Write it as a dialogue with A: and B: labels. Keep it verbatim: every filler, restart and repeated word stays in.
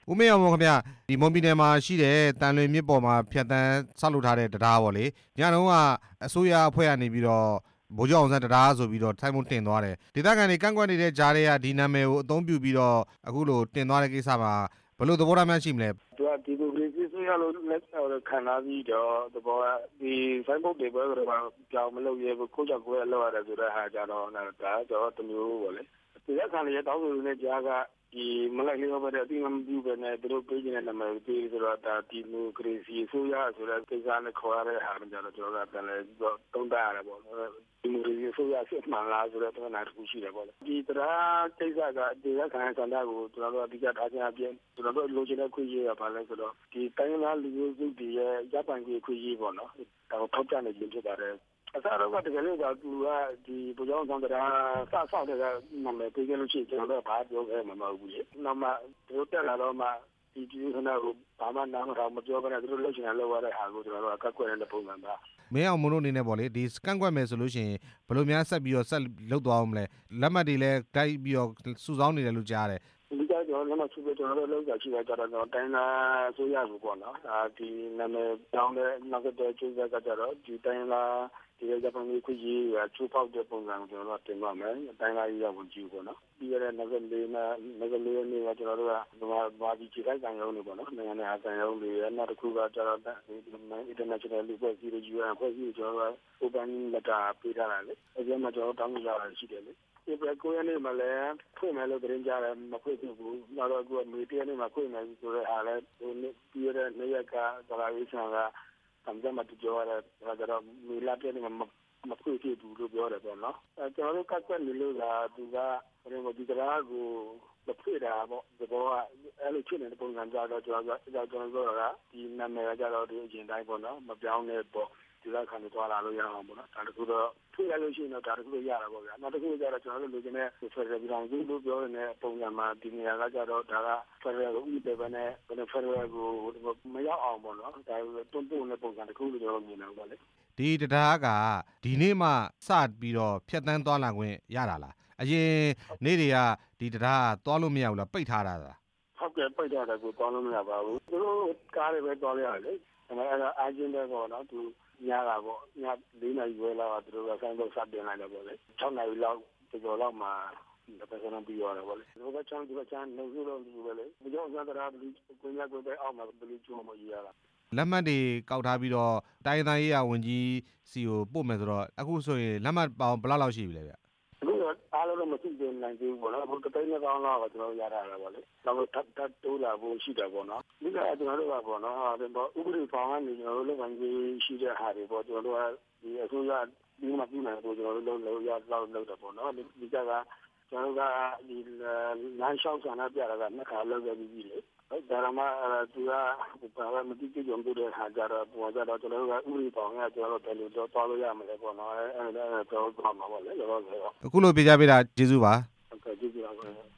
A: ဦးမင်းအောင်မောင်ခင်ဗျဒီမွန်ပြည်နယ်မှာရှိတဲ့တန်လွင်မြစ်ပေါ်မှာဖြတ်တန်းဆောက်လုပ်ထားတဲ့တရားပေါ့လေညတုန်းကအစိုးရအဖွဲ့ကနေပြီးတော့ဗိုလ်ချုပ်အောင်ဆန်းတရားဆိုပြီးတော့ထိုင်ဖို့တင်သွားတယ်ဒေသခံတွေကန့်ကွက်နေတဲ့ကြားတွေကဒီနာမည်ကိုအသုံးပြုပြီးတော့အခုလိုတင်သွားတဲ့ကိစ္စမှာဘယ်လိုသဘောထားမှရှိမလဲ
B: သူကဒီလိုလေးဆိုရလို့လက်ခံလာပြီးတော့သဘောကဒီဆိုင်ဘုတ်တွေပဲကတော့ကြောင်မလုပ်ရဲဘူးကိုကြောက်ကိုရလောက်ရတယ်ဆိုတဲ့ဟာကြတော့ဒါတော့တမျိုးပေါ့လေဒီလက်ခံရတောင်းဆိုနေတဲ့ကြားကဒီမလိုက်လေးပဲတဲ့အတိမပြုပဲနဲ့သူတို့ပေးနေတဲ့နာမည်ပေးဆိုတော့ဒါဒီမိုကရေစီဆိုရဆိုတဲ့ကိစ္စနဲ့ခေါ်ရတဲ့ဟာကြတော့ကျွန်တော်ကပြန်လဲတုံးတရတယ်ပေါ့ဒီမိုကရေစီဆိုရစစ်မှန်လားဆိုတဲ့တော့နာတစ်ခုရှိတယ်ပေါ့လေဒီတရားကိစ္စကဒီလက်ခံစံတာကိုကျွန်တော်တို့အဓိကထားခြင်းအပြင်ကျွန်တော်တို့လိုချင်တဲ့ခွင့်ရရပါလဲဆိုတော့ဒီတိုင်းသားလူမျိုးစုတွေရဲ့ရပိုင်ခွင့်ခွင့်ရပေါ့နော်ဒါကိုထောက်ပြနေခြင်းဖြစ်ပါတယ်အစားတော့တကယ်လို့ကသူကဒီဗိုလ်ချုပ်အောင်တရားစဆောက်တဲ့နာမည်ပေးကြလို့ရှိရင်ကျွန်တော်တို့ဘာပြောခဲ့မှာမဟုတ်ဘူးလေနောက်မှတို့တက်လာတော့မှဒီဒီခဏကိုဘာမှနားမထောင်မပြောဘဲနဲ့သူတို့လှုပ်ရှင်လှုပ်ရတဲ့ဟာကိုကျွန်တော်တို့ကကတ်ကွက်နေတဲ့ပုံစံပါ
A: မင်းအောင်မလို့အနေနဲ့ပေါ့လေဒီစကန်ကွက်မယ်ဆိုလို့ရှိရင်ဘယ်လိုများဆက်ပြီးတော့ဆက်လုပ်သွားအောင်မလဲလက်မှတ်တွေလည်းတိုက်ပြီးတော့စုဆောင်းနေတယ်လို့ကြားတယ်
B: ဒီကကြောင့်လည်းမဆူပြကျွန်တော်တို့လောက်ကြရှိတာကြတော့တိုင်းလာဆိုရဘူးပေါ့နော်ဒီနာမည်တောင်းတဲ့နောက်ကတဲ့ကျိုးကကြတော့ဒီတိုင်းလာဒီဂျပန်ကိုခွင့်ရေးရချိုးဖောက်တဲ့ပုံစံကိုကျွန်တော်တို့တင်ပါမယ်။တိုင်းလာရေးရဝင်ကြည့်ပေါ့နော်။ပြီးရတဲ့နောက်လေးနဲ့နောက်လေးနေ့ကကျွန်တော်တို့ကဘာဘာဒီခြေတိုင်းဆိုင်ရုံးတွေပေါ့နော်။နိုင်ငံနဲ့အဆိုင်ရုံးတွေနောက်တစ်ခုကကျတော့ international လူဖွဲ့စည်းတွေ ယူအန် ဖွဲ့စည်းကျွန်တော်တို့ open letter ပေးထားတာလေ။အဲဒီမှာကျွန်တော်တောင်းကြတာရှိတယ်လေ။ဒီဘက်ကိုရနေမှာလည်းဖွင့်မယ်လို့တင်ကြတယ်မဖွင့်ဘူး။နောက်တော့ကမေတ္တာနဲ့မှာဖွင့်မယ်ဆိုတဲ့အားလည်းဒီပြီးရတဲ့နေ့ကဒလာရေးဆောင်ကတမ်းကြမှာပြောရတဲ့ဒါကြတော့မီလာပြနေမှာမဖွင့်ဖြစ်ဘူးလို့ပြောတယ်ပေါ့နော်အဲကျွန်တော်တို့ကတ်ကွက်နေလို့လားသူကဘယ်လိုဒီတရားကိုမဖွင့်တာပေါ့ဒီဘောကအဲ့လိုဖြစ်နေတဲ့ပုံစံကြတော့ကျွန်တော်ကကျွန်တော်တို့ကဒီနာမည်ကကြတော့ဒီအရင်တိုင်းပေါ့နော်မပြောင်းတဲ့ပေါ့ဒီလောက်ခံသွားလာလို့ရအောင်ပေါ့နော်ဒါတခုတော့ဖွင့်ရလို့ရှိရင်တော့ဒါတခုရတာပေါ့ဗျာနောက်တစ်ခုကျတော့ကျွန်တော်တို့လူချင်းနဲ့ဖက်ဒရယ်ပြည်ထောင်စုလို့ပြောနေတဲ့ပုံစံမှာဒီနေရာကကြတော့ဒါကဖက်ဒရယ်ကိုဥပဒေပဲနဲ့ဘယ်လိုဖက်ဒရယ်ကိုမရောက်အောင်ပေါ့နော်ဒါတွန်းပို့တဲ့ပုံစံတခုလို့ကျွန်တော်မြင်တယ်ပေါ့လေ
A: ဒီတရားကဒီနေ့မှစပြီးတော့ဖြတ်တန်းသွားလာခွင့်ရတာလားအရင်နေ့တွေကဒီတရားကသွားလို့မရဘူးလားပိတ်ထားတာလား
B: ဟုတ်ကဲ့ပိတ်ထားတယ်ကိုသွားလို့မရပါဘူးသူတို့ကားတွေပဲသွားရလေဒါပေမဲ့အဲ့ဒါအာဂျင်တဲ့ပေါ့နော်သူညတာပေါ့ည၄နာရီဝဲလောက်သူတို့ကဆိုင်တော့စတင်လိုက်တယ်ပေါ့လေ၆နာရီလောက်ကျော်လောက်မှာဒါပဲကျွန်တော်ပြီးရတယ်ပေါ့လေဒီကချမ်းဒီကချမ်းနေလို့လို့ပဲလေဒီကြောင့်စတရားဘလူကိုညကိုပဲအောက်မှာဘလူကျုံမရရတာ
A: လက်မှတ်တွေကောက်ထားပြီးတော့တိုင်းတိုင်းရေးရဝန်ကြီးစီကိုပို့မယ်ဆိုတော့အခုဆိုရင်လက်မှတ်ပေါင်းဘယ်လောက်လောက်ရှိပြီလဲဗျ
B: အခုတော့အားလုံးတော့မသိသေးနိုင်သေးဘူးပေါ့နော်အခုတစ်သိန်းနဲ့ကောင်းတော့ကျွန်တော်ရတာရပါလေနောက်ထပ်ထပ်တိုးလာဖို့ရှိတယ်ပေါ့နော်ဒီကကျွန်တော်တို့ကပေါ့နော်ဥပဒေဖောင်ကနေကျွန်တော်တို့လုပ်ငန်းကြီးရှိတဲ့ဟာတွေပေါ့ကျွန်တော်တို့ကဒီအစိုးရဒီမှာပြည်နယ်ကိုကျွန်တော်တို့လုပ်လို့ရလောက်လုပ်တယ်ပေါ့နော်ဒီကကကျွန်တော်ကဒီလမ်းလျှောက်ဆန္ဒပြတာကနှစ်ခါလုပ်ခဲ့ပြီးလေဒါရမသူကဘာမှမသိကြုံတဲ့ဟာကြတော့ပုံကြတော့ကျွန်တော်တို့ကဥပဒေပေါင်းရကျွန်တော်တို့တယ်လို့တော့သွားလို့ရမှာလေပေါ့နော်အဲအဲတော့သွားမှာပေါ့လေရောရော
A: အခုလိုပြကြပေးတာကျေးဇူးပါ
B: ဟုတ်ကဲ့ကျေးဇူးပါ